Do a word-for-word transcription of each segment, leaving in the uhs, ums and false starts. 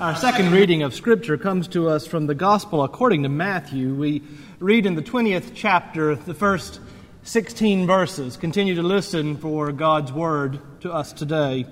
Our second reading of Scripture comes to us from the Gospel according to Matthew. We read in the twentieth chapter, the first sixteen verses. Continue to listen for God's word to us today.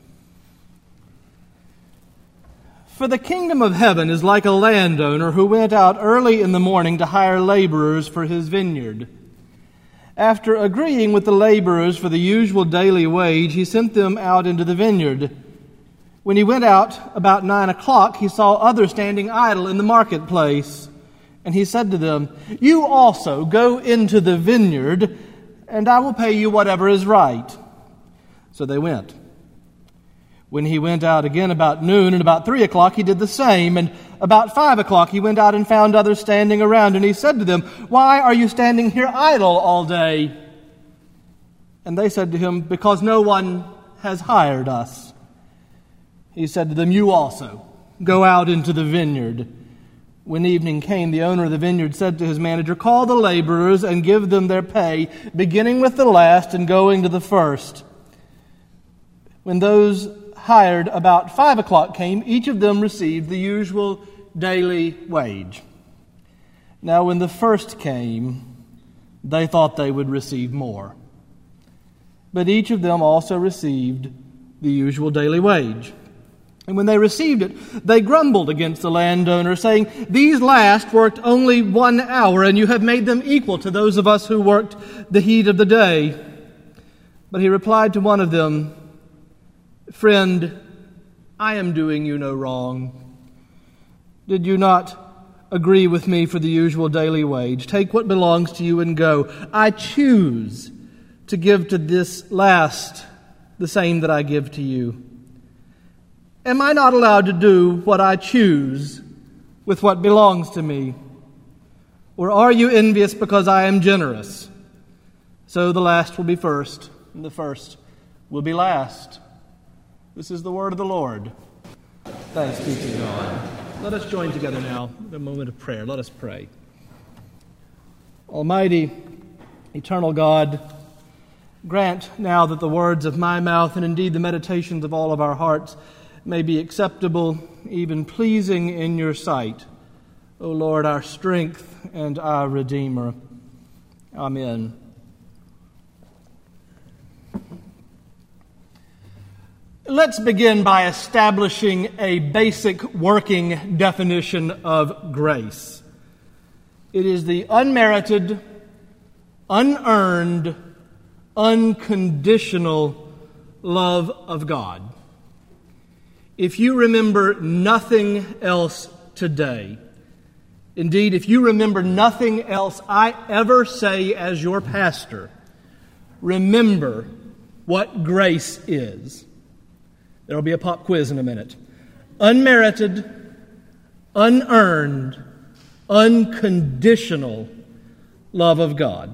For the kingdom of heaven is like a landowner who went out early in the morning to hire laborers for his vineyard. After agreeing with the laborers for the usual daily wage, he sent them out into the vineyard. When he went out about nine o'clock, he saw others standing idle in the marketplace. And he said to them, "You also go into the vineyard, and I will pay you whatever is right." So they went. When he went out again about noon and about three o'clock, he did the same. And about five o'clock, he went out and found others standing around. And he said to them, "Why are you standing here idle all day?" And they said to him, "Because no one has hired us." He said to them, "You also go out into the vineyard." When evening came, the owner of the vineyard said to his manager, "Call the laborers and give them their pay, beginning with the last and going to the first." When those hired about five o'clock came, each of them received the usual daily wage. Now when the first came, they thought they would receive more. But each of them also received the usual daily wage. And when they received it, they grumbled against the landowner, saying, "These last worked only one hour, and you have made them equal to those of us who worked the heat of the day." But he replied to one of them, "Friend, I am doing you no wrong. Did you not agree with me for the usual daily wage? Take what belongs to you and go. I choose to give to this last the same that I give to you. Am I not allowed to do what I choose with what belongs to me? Or are you envious because I am generous? So the last will be first, and the first will be last." This is the word of the Lord. Thanks be to God. Let us join together now in a moment of prayer. Let us pray. Almighty, eternal God, grant now that the words of my mouth and indeed the meditations of all of our hearts may be acceptable, even pleasing in your sight, O Lord, our strength and our Redeemer. Amen. Let's begin by establishing a basic working definition of grace. It is the unmerited, unearned, unconditional love of God. If you remember nothing else today, indeed, if you remember nothing else I ever say as your pastor, remember what grace is. There will be a pop quiz in a minute. Unmerited, unearned, unconditional love of God.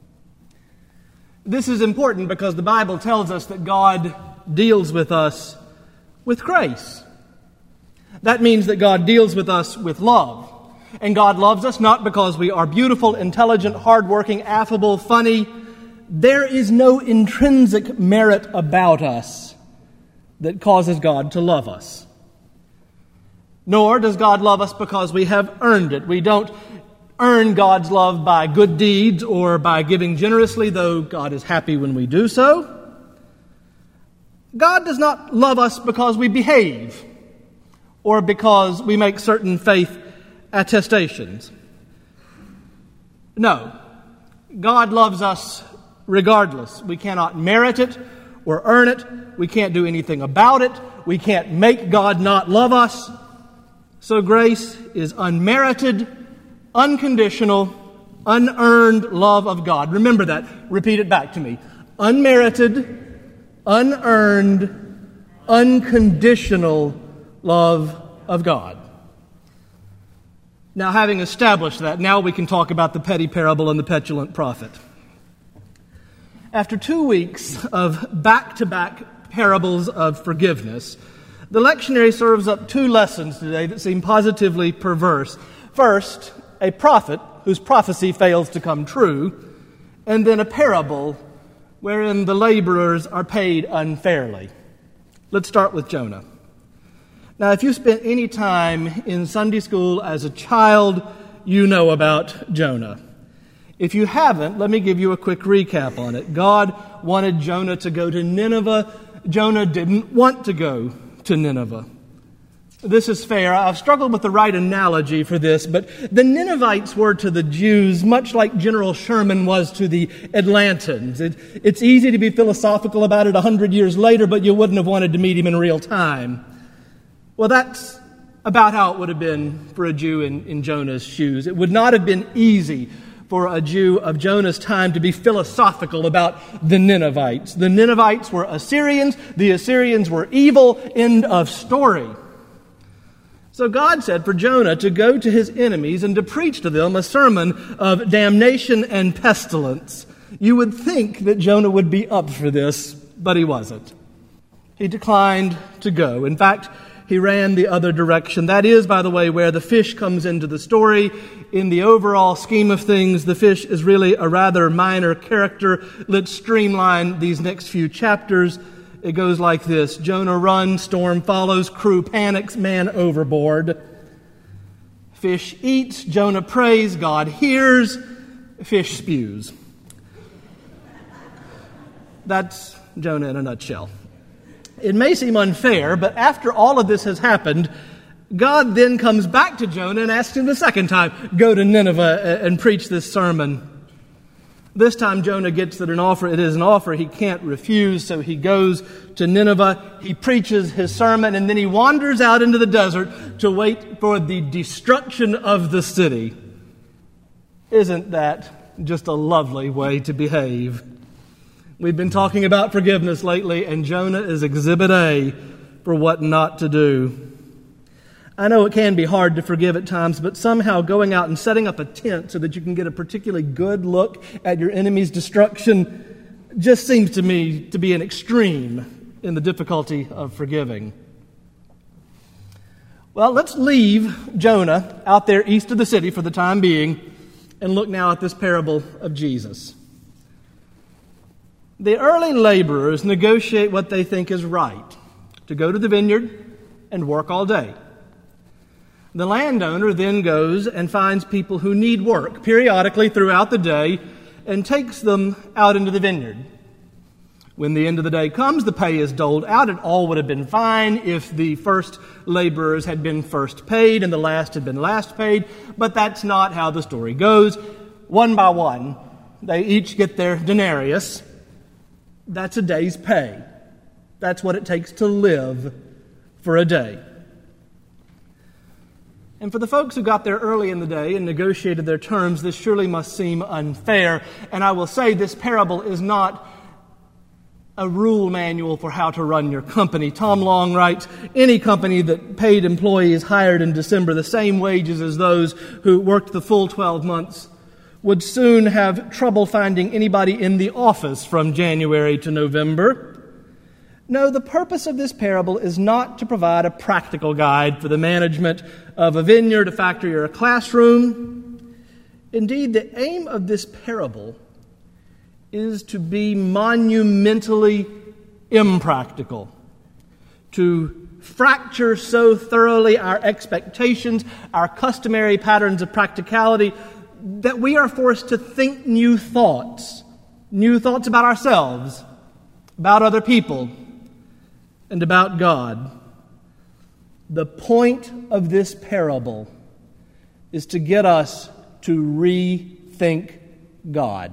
This is important because the Bible tells us that God deals with us with grace. That means that God deals with us with love. And God loves us not because we are beautiful, intelligent, hardworking, affable, funny. There is no intrinsic merit about us that causes God to love us. Nor does God love us because we have earned it. We don't earn God's love by good deeds or by giving generously, though God is happy when we do so. God does not love us because we behave or because we make certain faith attestations. No, God loves us regardless. We cannot merit it or earn it. We can't do anything about it. We can't make God not love us. So grace is unmerited, unconditional, unearned love of God. Remember that. Repeat it back to me. Unmerited, unearned, unconditional love of God. Now, having established that, now we can talk about the petty parable and the petulant prophet. After two weeks of back-to-back parables of forgiveness, the lectionary serves up two lessons today that seem positively perverse. First, a prophet whose prophecy fails to come true, and then a parable wherein the laborers are paid unfairly. Let's start with Jonah. Now, if you spent any time in Sunday school as a child, you know about Jonah. If you haven't, let me give you a quick recap on it. God wanted Jonah to go to Nineveh. Jonah didn't want to go to Nineveh. This is fair. I've struggled with the right analogy for this, but the Ninevites were to the Jews much like General Sherman was to the Atlantans. It, it's easy to be philosophical about it a hundred years later, but you wouldn't have wanted to meet him in real time. Well, that's about how it would have been for a Jew in, in Jonah's shoes. It would not have been easy for a Jew of Jonah's time to be philosophical about the Ninevites. The Ninevites were Assyrians. The Assyrians were evil. End of story. So God said for Jonah to go to his enemies and to preach to them a sermon of damnation and pestilence. You would think that Jonah would be up for this, but he wasn't. He declined to go. In fact, he ran the other direction. That is, by the way, where the fish comes into the story. In the overall scheme of things, the fish is really a rather minor character. Let's streamline these next few chapters. It goes like this. Jonah runs, storm follows, crew panics, man overboard. Fish eats, Jonah prays, God hears, fish spews. That's Jonah in a nutshell. It may seem unfair, but after all of this has happened, God then comes back to Jonah and asks him the second time, go to Nineveh and preach this sermon. This time Jonah gets that an offer, it is an offer he can't refuse, so he goes to Nineveh, he preaches his sermon, and then he wanders out into the desert to wait for the destruction of the city. Isn't that just a lovely way to behave? We've been talking about forgiveness lately, and Jonah is exhibit A for what not to do. I know it can be hard to forgive at times, but somehow going out and setting up a tent so that you can get a particularly good look at your enemy's destruction just seems to me to be an extreme in the difficulty of forgiving. Well, let's leave Jonah out there east of the city for the time being and look now at this parable of Jesus. The early laborers negotiate what they think is right, to go to the vineyard and work all day. The landowner then goes and finds people who need work periodically throughout the day and takes them out into the vineyard. When the end of the day comes, the pay is doled out. It all would have been fine if the first laborers had been first paid and the last had been last paid, but that's not how the story goes. One by one, they each get their denarius. That's a day's pay. That's what it takes to live for a day. And for the folks who got there early in the day and negotiated their terms, this surely must seem unfair. And I will say this parable is not a rule manual for how to run your company. Tom Long writes, any company that paid employees hired in December the same wages as those who worked the full twelve months would soon have trouble finding anybody in the office from January to November. No, the purpose of this parable is not to provide a practical guide for the management of a vineyard, a factory, or a classroom. Indeed, the aim of this parable is to be monumentally impractical, to fracture so thoroughly our expectations, our customary patterns of practicality, that we are forced to think new thoughts, new thoughts about ourselves, about other people, and about God. The point of this parable is to get us to rethink God.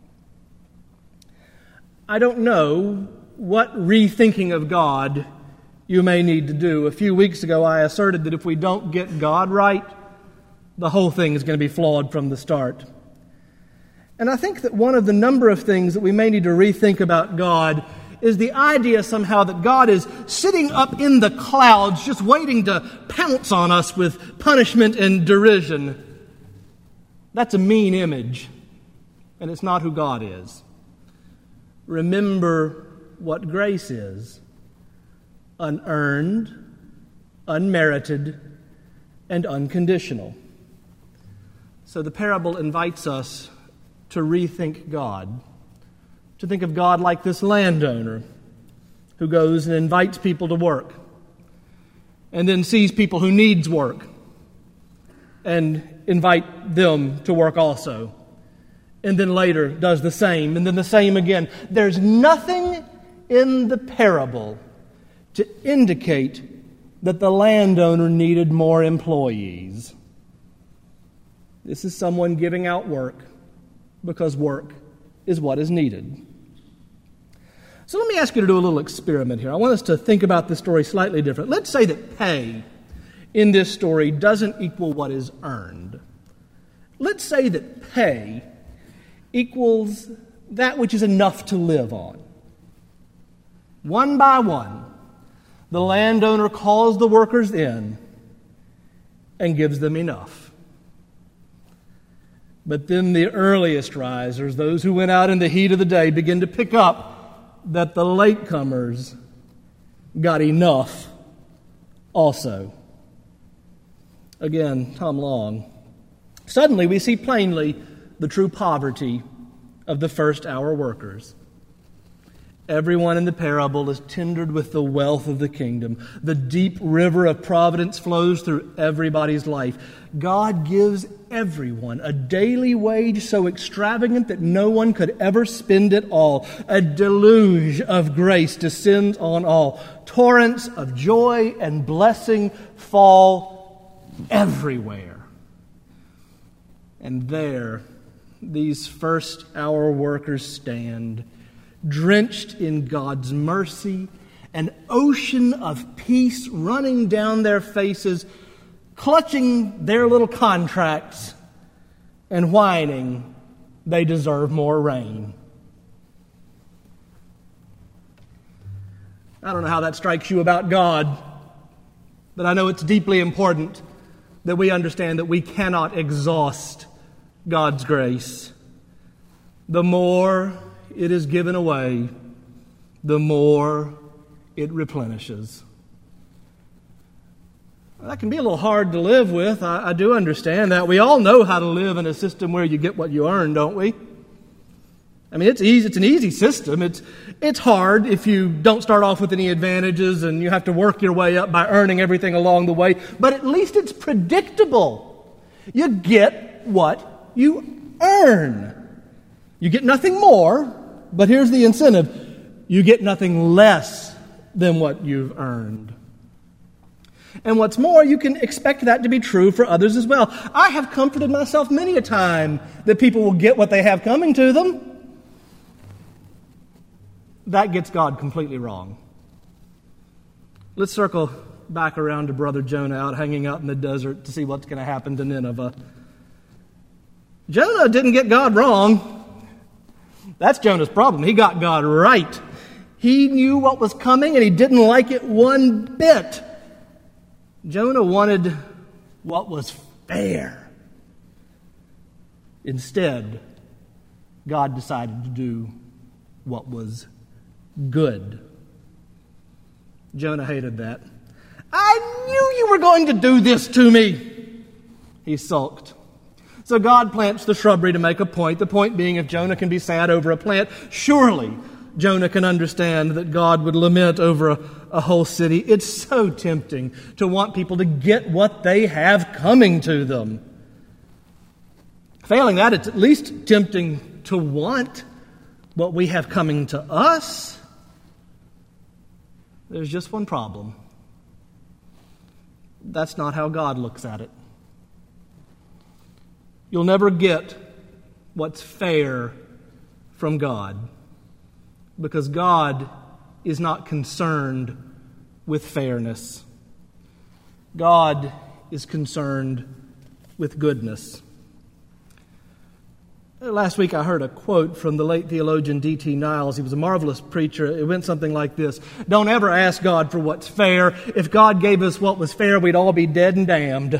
I don't know what rethinking of God you may need to do. A few weeks ago, I asserted that if we don't get God right, the whole thing is going to be flawed from the start. And I think that one of the number of things that we may need to rethink about God is the idea somehow that God is sitting up in the clouds just waiting to pounce on us with punishment and derision. That's a mean image, and it's not who God is. Remember what grace is: unearned, unmerited, and unconditional. So the parable invites us to rethink God, to think of God like this landowner who goes and invites people to work. and then sees people who needs work and invite them to work also. And then later does the same, and then the same again. There's nothing in the parable to indicate that the landowner needed more employees. This is someone giving out work because work is what is needed. So let me ask you to do a little experiment here. I want us to think about this story slightly different. Let's say that pay in this story doesn't equal what is earned. Let's say that pay equals that which is enough to live on. One by one, the landowner calls the workers in and gives them enough. But then the earliest risers, those who went out in the heat of the day, begin to pick up that the latecomers got enough also. Again, Tom Long. Suddenly we see plainly the true poverty of the first hour workers. Everyone in the parable is tendered with the wealth of the kingdom. The deep river of providence flows through everybody's life. God gives everyone a daily wage so extravagant that no one could ever spend it all. A deluge of grace descends on all. Torrents of joy and blessing fall everywhere. And there, these first hour workers stand, drenched in God's mercy, an ocean of peace running down their faces, clutching their little contracts and whining they deserve more rain. I don't know how that strikes you about God, but I know it's deeply important that we understand that we cannot exhaust God's grace. The more it is given away, the more it replenishes. That can be a little hard to live with. I, I do understand that. We all know how to live in a system where you get what you earn, don't we? I mean, it's easy. It's an easy system. It's it's hard if you don't start off with any advantages and you have to work your way up by earning everything along the way. But at least it's predictable. You get what you earn. You get nothing more, but here's the incentive. You get nothing less than what you've earned. And what's more, you can expect that to be true for others as well. I have comforted myself many a time that people will get what they have coming to them. That gets God completely wrong. Let's circle back around to Brother Jonah out hanging out in the desert to see what's going to happen to Nineveh. Jonah didn't get God wrong. That's Jonah's problem. He got God right. He knew what was coming and he didn't like it one bit. Jonah wanted what was fair. Instead, God decided to do what was good. Jonah hated that. I knew you were going to do this to me, he sulked. So God plants the shrubbery to make a point, the point being if Jonah can be sad over a plant, surely Jonah can understand that God would lament over a, a whole city. It's so tempting to want people to get what they have coming to them. Failing that, it's at least tempting to want what we have coming to us. There's just one problem. That's not how God looks at it. You'll never get what's fair from God because God is not concerned with fairness. God is concerned with goodness. Last week I heard a quote from the late theologian D T Niles. He was a marvelous preacher. It went something like this: "Don't ever ask God for what's fair. If God gave us what was fair, we'd all be dead and damned."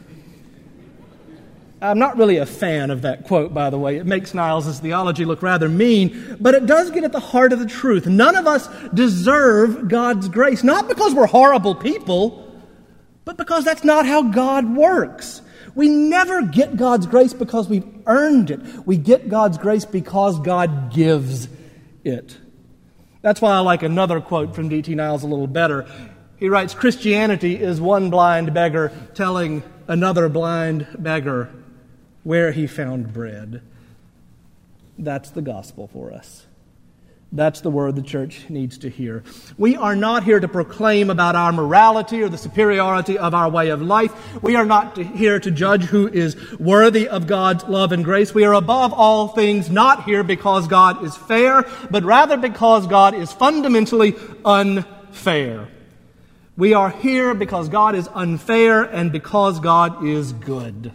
I'm not really a fan of that quote, by the way. It makes Niles' theology look rather mean, but it does get at the heart of the truth. None of us deserve God's grace, not because we're horrible people, but because that's not how God works. We never get God's grace because we've earned it. We get God's grace because God gives it. That's why I like another quote from D T Niles a little better. He writes, Christianity is one blind beggar telling another blind beggar where he found bread. That's the gospel for us. That's the word the church needs to hear. We are not here to proclaim about our morality or the superiority of our way of life. We are not to, here to judge who is worthy of God's love and grace. We are above all things not here because God is fair, but rather because God is fundamentally unfair. We are here because God is unfair and because God is good.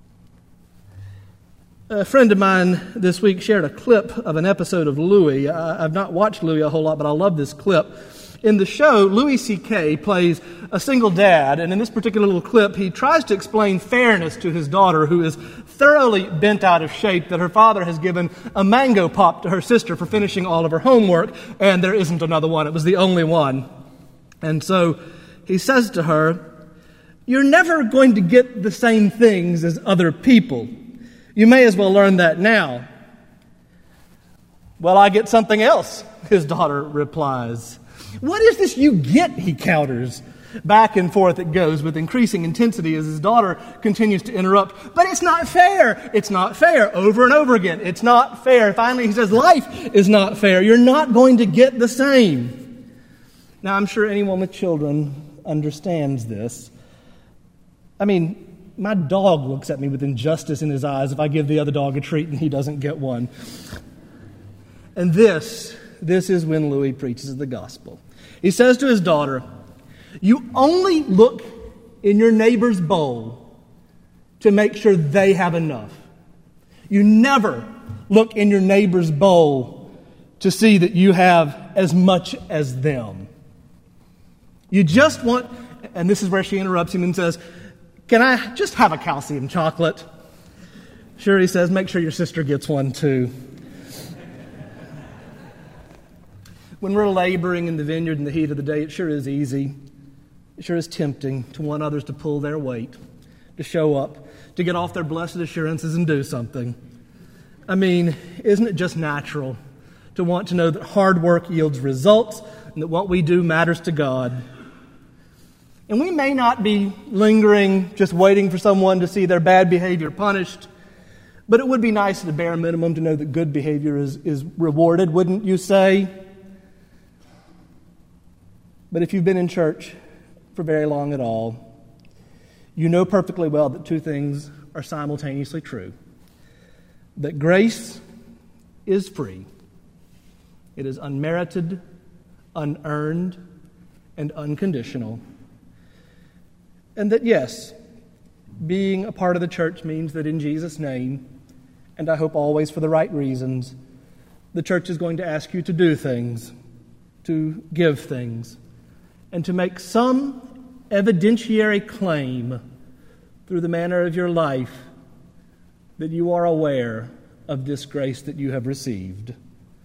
A friend of mine this week shared a clip of an episode of Louie. I've not watched Louie a whole lot, but I love this clip. In the show, Louis C K plays a single dad, and in this particular little clip, he tries to explain fairness to his daughter, who is thoroughly bent out of shape, that her father has given a mango pop to her sister for finishing all of her homework, and there isn't another one. It was the only one. And so he says to her, "You're never going to get the same things as other people. You may as well learn that now." "Well, I get something else," his daughter replies. "What is this you get?" he counters. Back and forth it goes with increasing intensity as his daughter continues to interrupt. "But it's not fair. It's not fair." Over and over again. It's not fair. Finally, he says, "Life is not fair. You're not going to get the same." Now, I'm sure anyone with children understands this. I mean, my dog looks at me with injustice in his eyes if I give the other dog a treat and he doesn't get one. And this, this is when Louis preaches the gospel. He says to his daughter, "You only look in your neighbor's bowl to make sure they have enough. You never look in your neighbor's bowl to see that you have as much as them. You just want," and this is where she interrupts him and says, "Can I just have a calcium chocolate?" "Sure," he says, "make sure your sister gets one too." When we're laboring in the vineyard in the heat of the day, it sure is easy. It sure is tempting to want others to pull their weight, to show up, to get off their blessed assurances and do something. I mean, isn't it just natural to want to know that hard work yields results and that what we do matters to God? And we may not be lingering, just waiting for someone to see their bad behavior punished, but it would be nice at the bare minimum to know that good behavior is, is rewarded, wouldn't you say? But if you've been in church for very long at all, you know perfectly well that two things are simultaneously true. That grace is free. It is unmerited, unearned, and unconditional. And that, yes, being a part of the church means that in Jesus' name, and I hope always for the right reasons, the church is going to ask you to do things, to give things, and to make some evidentiary claim through the manner of your life that you are aware of this grace that you have received.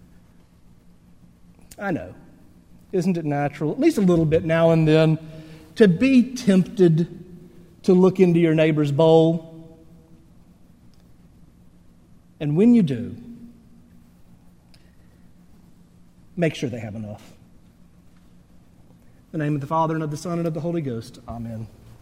I know, isn't it natural, at least a little bit now and then, to be tempted to look into your neighbor's bowl? And when you do, make sure they have enough. In the name of the Father, and of the Son, and of the Holy Ghost. Amen.